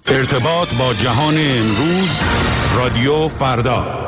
ارتباط با جهان امروز، رادیو فردا.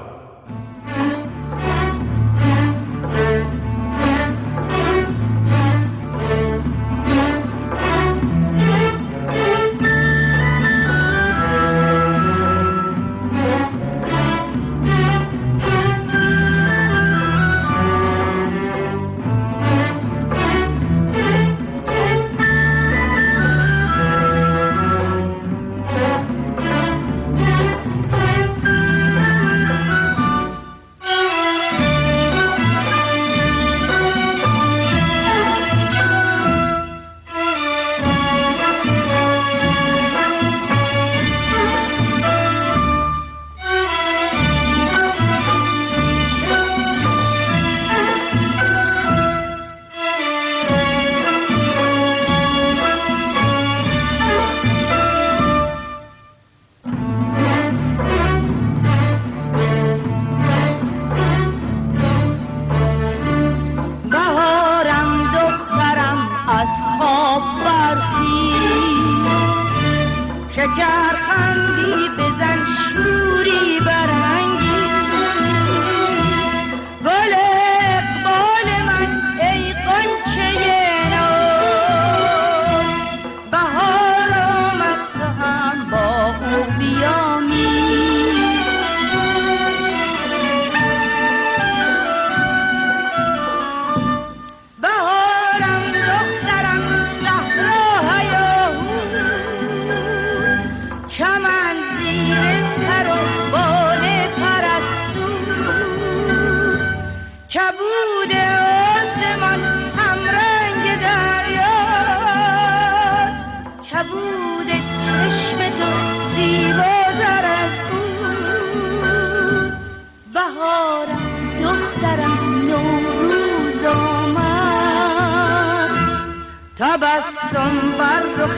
تبسم بر رخ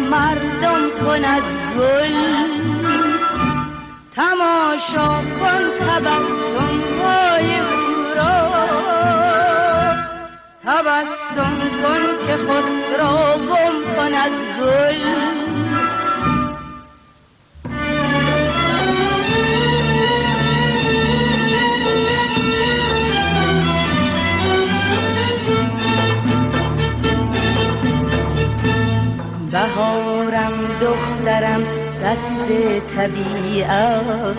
مردم کند گل، تماشا کن تبسم های او را، تبسم کن که خود را گم کند گل. بهارم دخترم دست طبیعت،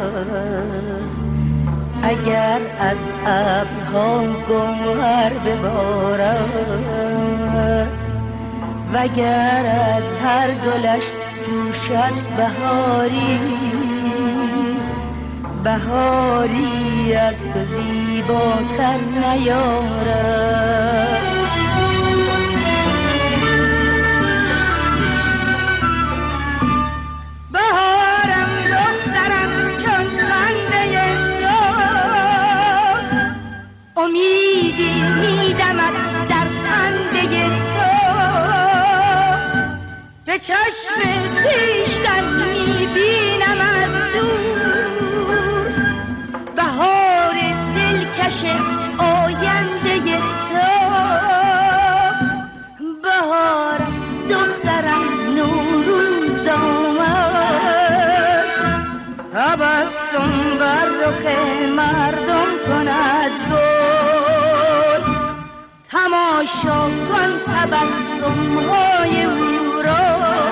اگر از ابرها گوهر ببارد، وگر از هر گلش جوشد بهاری، بهاری از تو زیباتر نیارد. امیدی میدمد در خنده تو، به چشم خویشتن میبینم از دور، بهار دلکش آینده تو. بهارم دخترم نوروز آمد، تبسم بر رخ مردم کند گل، تماشا کن تبسم های او را،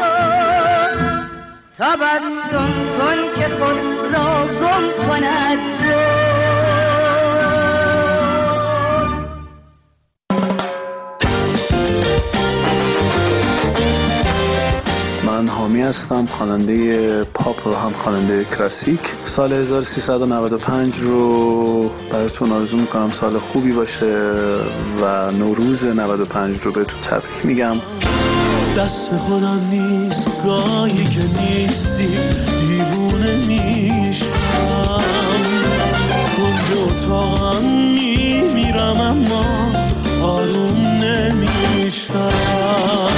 تبسم کن که خود را گم کند گل. من حامی هستم، خواننده پاپ و هم خواننده کلاسیک. سال 1395 رو براتون آرزو میکنم سال خوبی باشه و نوروز 95 رو بهتون تبریک میگم. دست خودم نیست گاهی که نیستی، دیوونه میشم، کنج اتاقم میمیرم اما آروم نمیشم.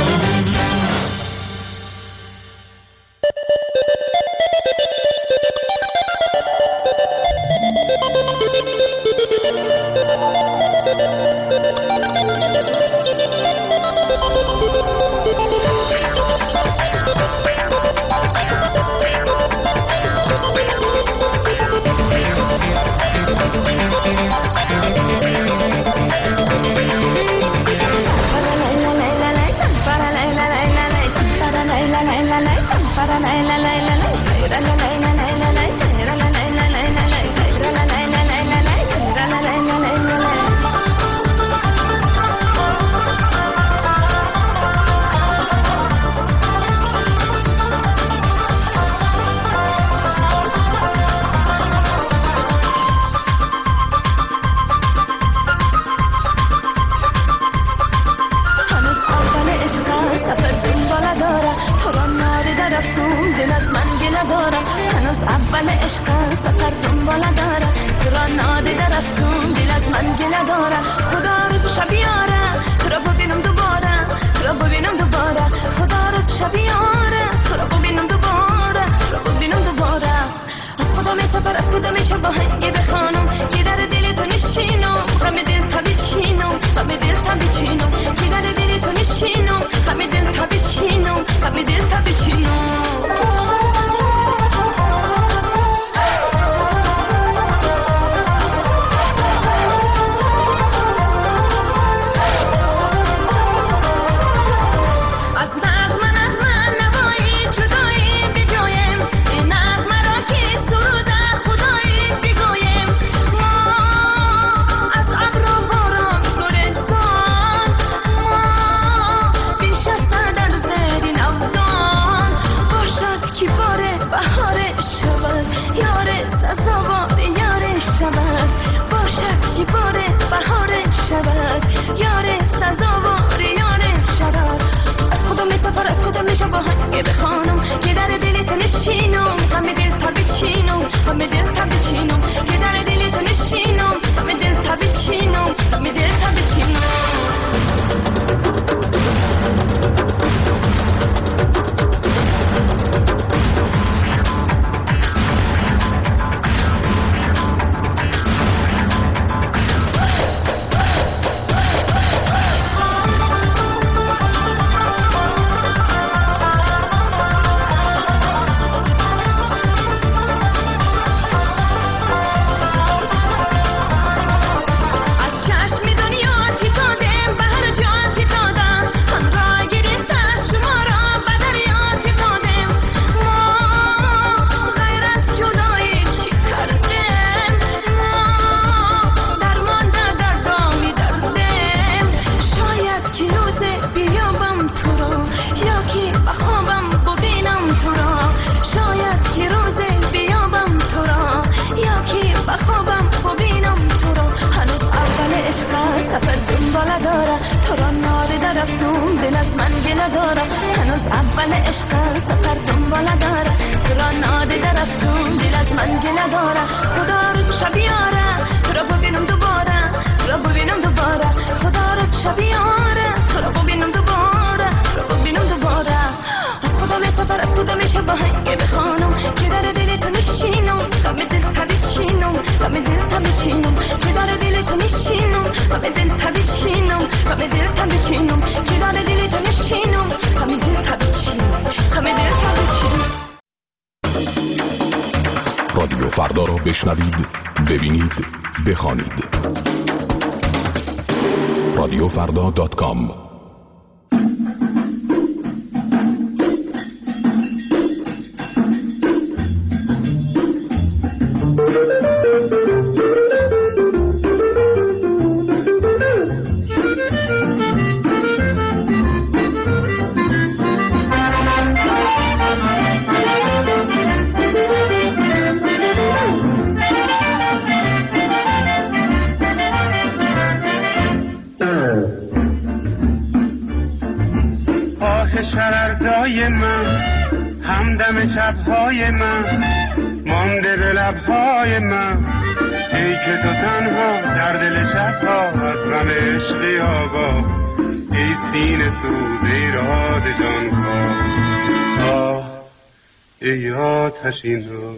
بخوانم که در دلت نشینم غم دل تا بچینم غم دل تا بچینم که در دلت نشینم غم دل تا بچینم غم دل تا بچینم رادیو فردا را بشنوید، ببینید، بخوانید. radiofrda.com. شرردای من همدم شبهای من مانده به لبهای من ای که تو تنها در دل شبها از غم عشقی آگاه ای سینه سوز ای راد جانکاه آه ای آتشین رو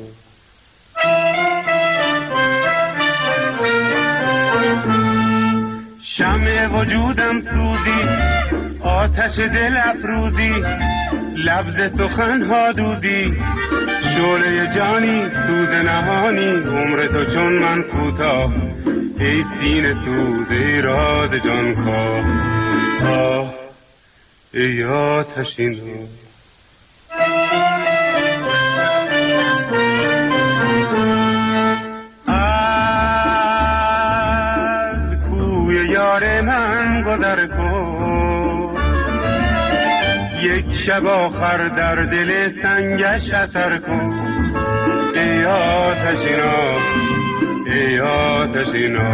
شمع وجودم سوزی آتش دل افروزی لبز سخنها دودی شعله جانی سوز نهانی عمر تو چون من کوتاه ای سینه سوز ای راد جانکاه آه ای آتشین رو از کوی یار من گذر کن یک شب آخر در دل سنگش اثر کن ای آتشینا ای آتشینا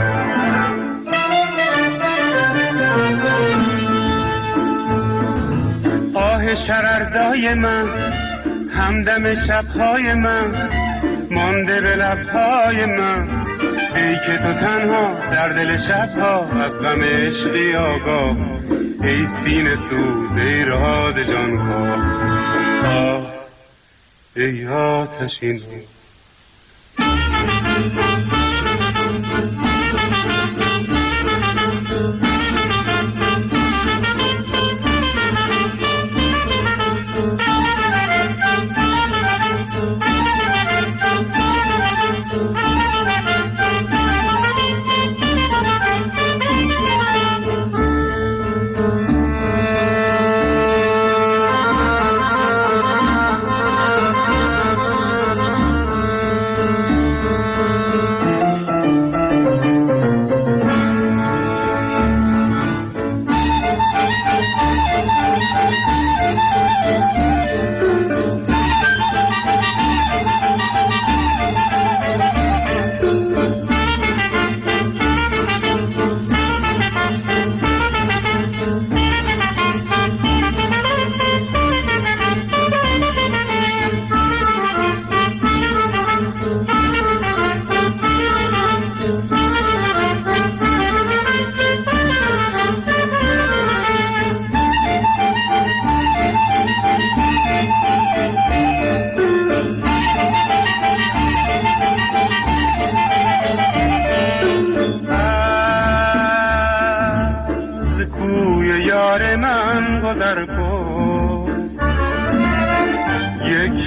آه شرردای من همدم شبهای من مانده به لبهای من ای که تو تنها در دل شبها از غم عشقی آگاه ای سینه سوز ای راد جانکاه آه ای آتشین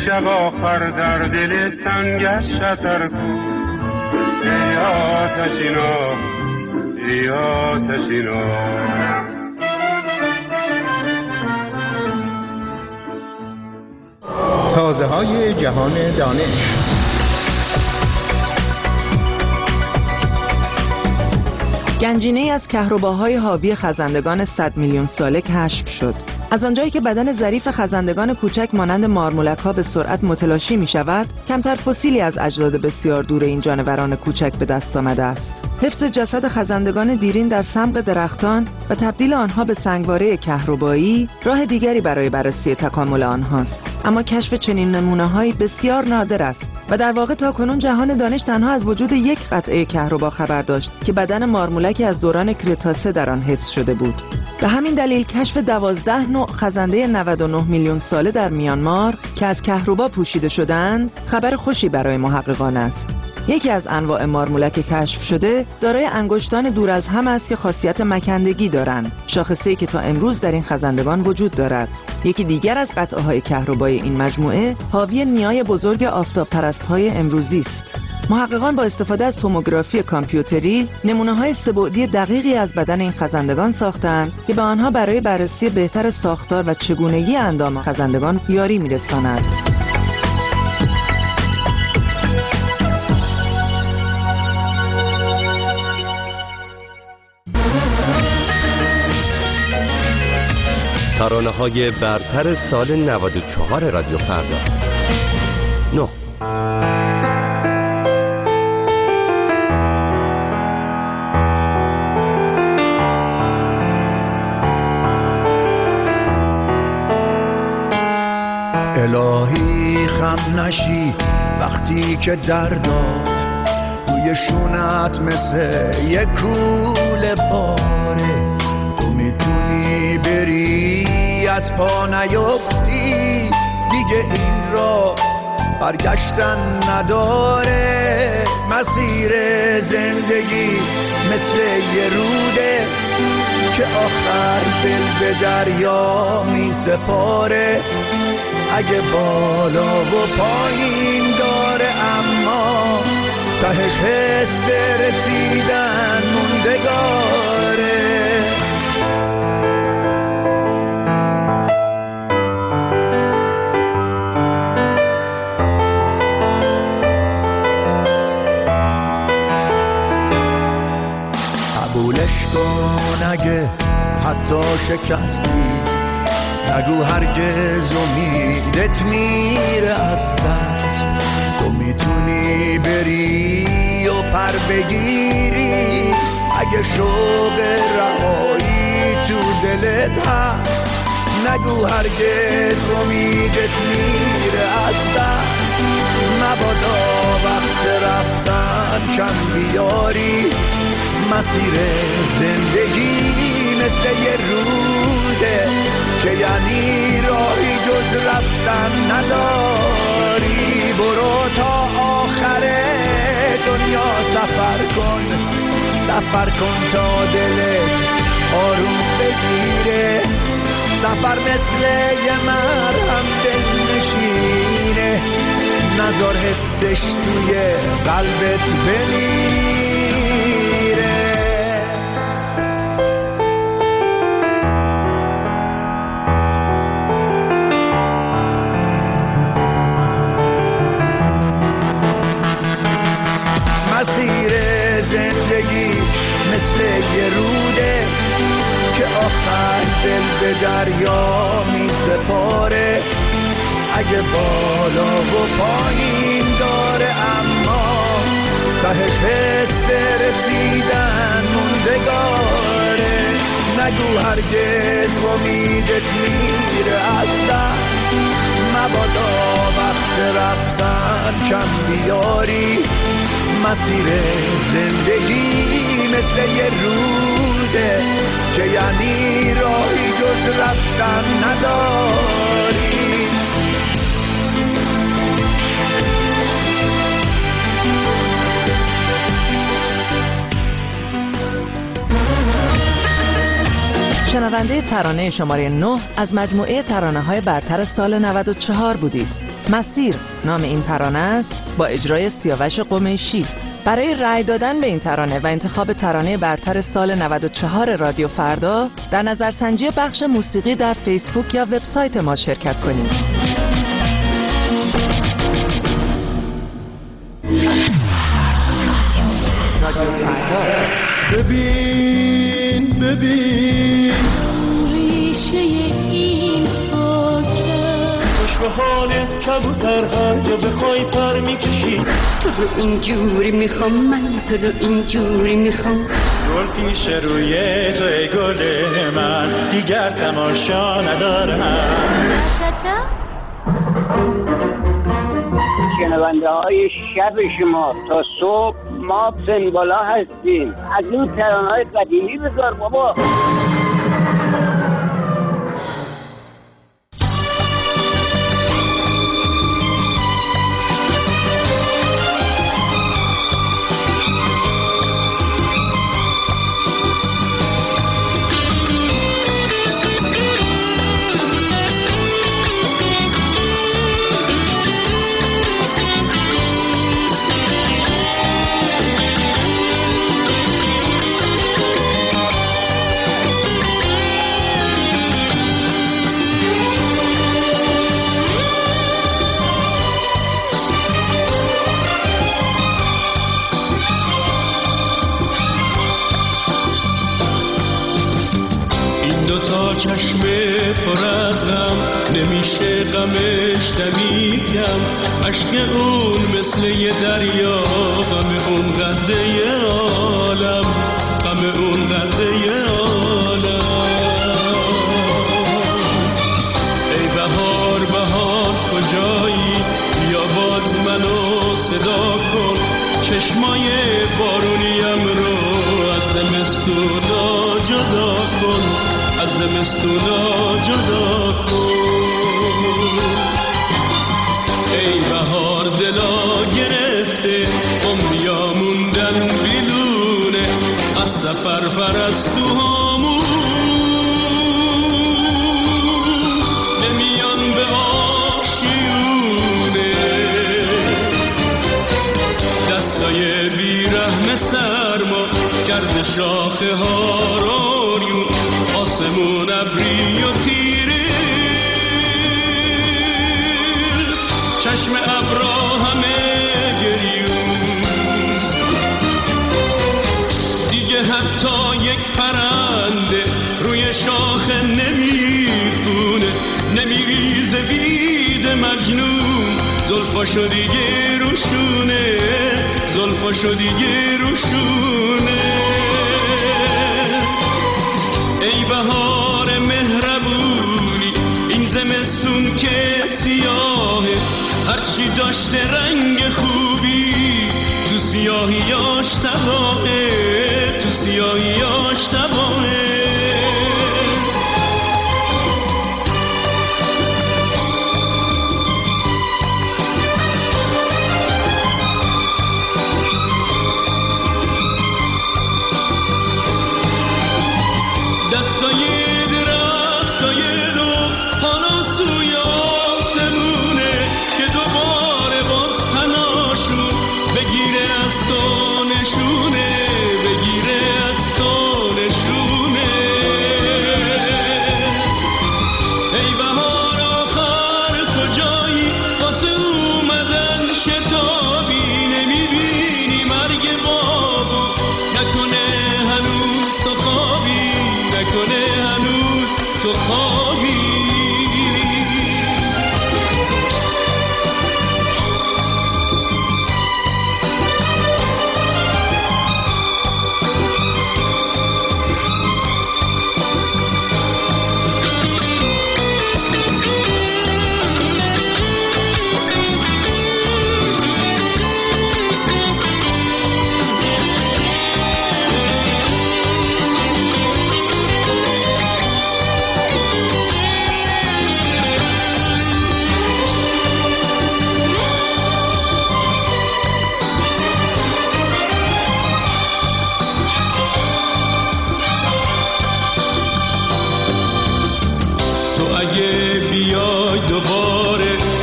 شب آخر در دل تنگش شتر کو. ای آتشینا ای آتشینا. تازه های جهان دانش. گنجینه‌ای از کهرباهای حاوی خزندگان 100 میلیون ساله کشف شد. از آنجایی که بدن ظریف خزندگان کوچک مانند مارمولک‌ها به سرعت متلاشی می‌شود، کمتر فسیلی از اجداد بسیار دور این جانوران کوچک به دست آمده است. حفظ جسد خزندگان دیرین در سمق درختان و تبدیل آنها به سنگواره کهربایی راه دیگری برای بررسی تکامل آنهاست. اما کشف چنین نمونه‌هایی بسیار نادر است و در واقع تاکنون جهان دانش تنها از وجود یک قطعه کهربا خبر داشت که بدن مارمولکی از دوران کریتاسه در آن حفظ شده بود. به همین دلیل کشف 12 نوع خزنده 99 میلیون ساله در میانمار که از کهربا پوشیده شدند خبر خوشی برای محققان است. یکی از انواع مارمولک کشف شده دارای انگشتان دور از هم است که خاصیت مکندگی دارند، شاخصه‌ای که تا امروز در این خزندگان وجود دارد. یکی دیگر از قطعه‌های کهربایی این مجموعه حاوی نیای بزرگ آفتاب‌پرست‌های امروزی است. محققان با استفاده از توموگرافی کامپیوتری نمونه‌های سه‌بعدی دقیقی از بدن این خزندگان ساختند که به آنها برای بررسی بهتر ساختار و چگونگی اندام خزندگان یاری می‌رساند. ترانه‌های برتر سال 94 رادیو فردا. 9. الهی خم نشی وقتی که درداد روی شونت مثل یک کوله پاره، تو میتونی بری از پا نیفتی، دیگه این را برگشتن نداره. مسیر زندگی مثل یه روده که آخر دل به دریا می سپاره. اگه بالا و پایین داره اما تهش حس رسیدن موندگاره. قبولش کن اگه حتی شکستی، نگو هرگز امیدت میره از دست. تو میتونی بری و پر بگیری اگه شوق رهایی تو دلت هست. نگو هرگز امیدت میره از دست. مبادا وقت رفتن کم بیاری. مسیر زندگی مثل یه روده که یعنی راهی جز رفتن نداری. برو تا آخر دنیا سفر کن، سفر کن تا دلت آروم بگیره. سفر مثل یه مرهم دل نشینه، نذار حسش توی قلبت بمیره. مسیر زندگی مثل یه روده که آخر دل به دریا می سپاره. اگه بالا و پایین داره اما تهش حس رسیدن موندگاره. نگو هرگز امیدت میره از دست. مبادا وقت رفتن کم بیاری. مسیر زندگی مثل یه روده که یعنی راهی جز رفتن نداری. شنونده ترانه شماره 9 از مجموعه ترانه‌های برتر سال 94 بودید. مسیر نام این ترانه است با اجرای سیاوش قمیشی. برای رأی دادن به این ترانه و انتخاب ترانه برتر سال 94 رادیو فردا در نظرسنجی بخش موسیقی در فیسبوک یا وبسایت ما شرکت کنید. رادیو فردا. ببین ریشه این فاصله خوش به حالت کبوتر هر جا بخوای پر میکشی. تو رو اینجوری میخوام، من تو رو اینجوری میخوام. گل پیش روی تو ای گل من، دیگر تماشا ندارم. شنونده های شب شما تا صبح ما سنبالا هستیم. از اون ترانه های قدیمی بذار بابا. چشم پر از غم نمیشه غمش دمیدم. عشق اون مثل یه دریا، غم اون قده عالم، غم اون قده عالم. ای بهار بهار کجایی، بیا باز منو صدا کن. چشمای بارونیم رو از زمستونا جدا کن، از زمستونا جدا کن. ای بهار دلا گرفته، عمریا موندن بیلونه از سفر پرستوهامون. نمیان به آشیونه، دستای بیرحم سرما کرده شاخه ها رویون. آسمون ابری و تیره، چشم ابرا همه گریون. دیگه حتی یک پرنده روی شاخه نمیخونه، نمیریزه بید مجنون. زلفاشو دیگه روشونه، زلفاشو دیگه روشونه. ای بهار مهربونی، این زمستون که سیاهه، هرچی داشته رنگ خوبی تو سیاهیاش تباهه، تو سیاهیاش تباهه. بگیره از تو نشونه،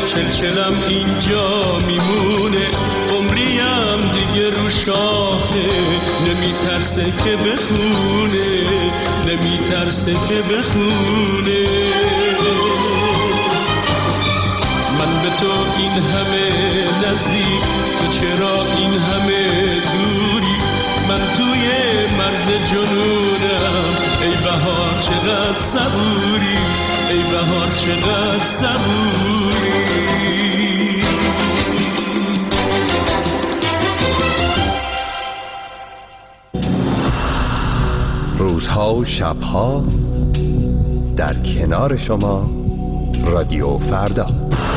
چلچلم اینجا میمونه، عمریم دیگه رو شاخه، نمیترسه که بخونه، نمیترسه که بخونه. من به تو این همه نزدیک، تو چرا این همه دوری؟ من توی مرز جنونم، ای بهار چقدر صبوری، ای بهار چقدر صبوری. روزها و شبها در کنار شما رادیو فردا.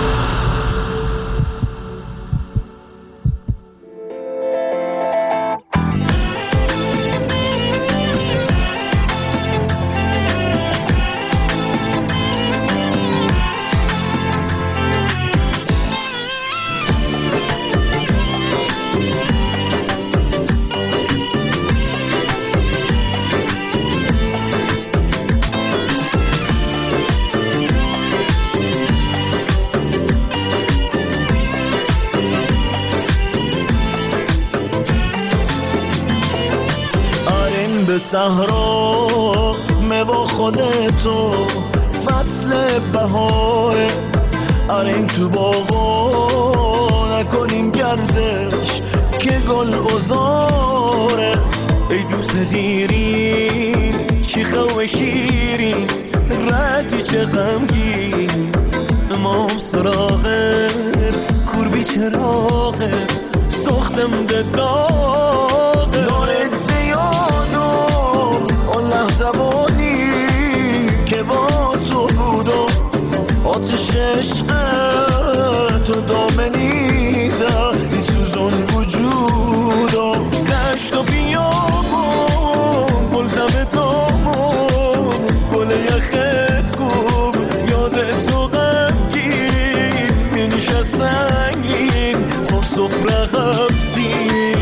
صحرا با خودتو فصل بهاره، آرین تو باغا نکنیم گردش که گل ازاره. ای دوست دیرین چیخه و شیرین، رتی چه غمگین، امام سراغت کور بی چراغت سختم ده داغ دارت زیادم اون لحظوانی که با تو بودم، آتش عشقت و دامنیده ای سوزون وجودم. دشت و بیابون گلزم دامون گل یخت کن یادت تو غمگین نمیشه سنگین خب سفره غمزین.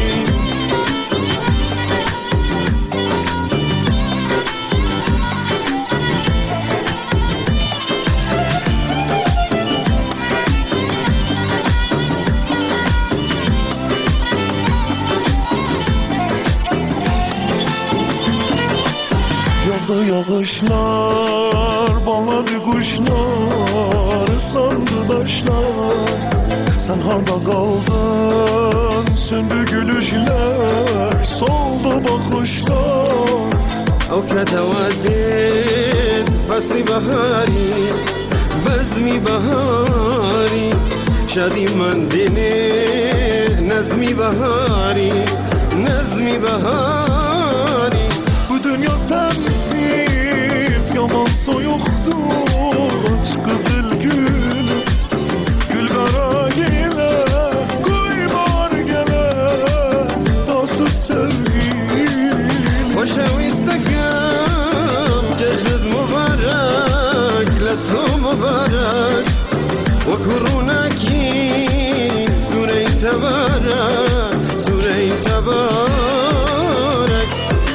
Yağışlar bağladı kuşlar, ıslandı taşlar. Sen harda kaldın, söndü gülüşler, soldu bakışlar. او كتودد فصل بهاری بزمی بهاری شدی من دینه نظمی بهاری نظمی بهاری. Bu dünya sensiz yaman soyuktur, kızıl gül gül kara yine koy bar gele dostur sevgilim. خوشویستگم جشنت مبارک لطو مبارک و کرونکی سوره تبارک سوره تبارک.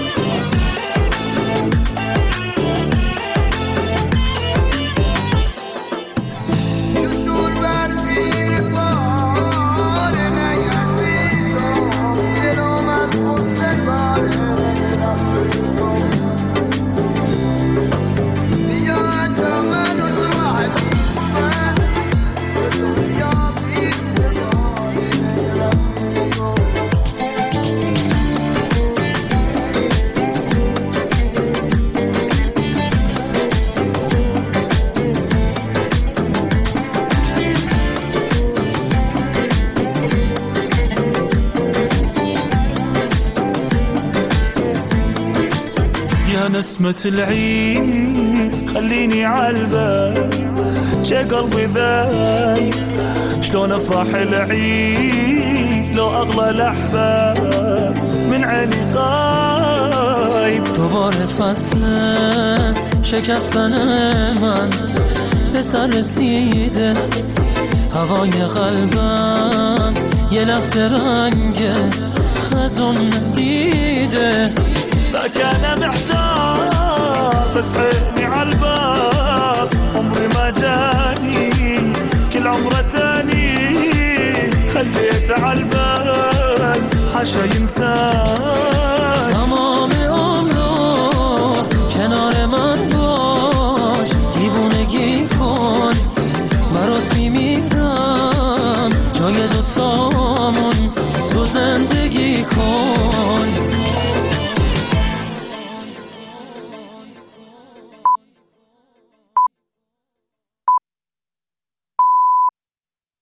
نسمة العيد خليني عالبال شي قلبي ذايب شلون افرح العيد لو اغلى الاحباب من عيني غايب. دوباره فصل شکستن من به سر رسیده، هوای قلبم یه لحظه رنگ خزون دیده. فكان محتار بس عيني عالباب عمري ما جاني كل عمره عالبال حشا ينساك تمام عمرو کنار من باش دیوونگی کن برات میمیرم جای دوتامون تو زندگی کن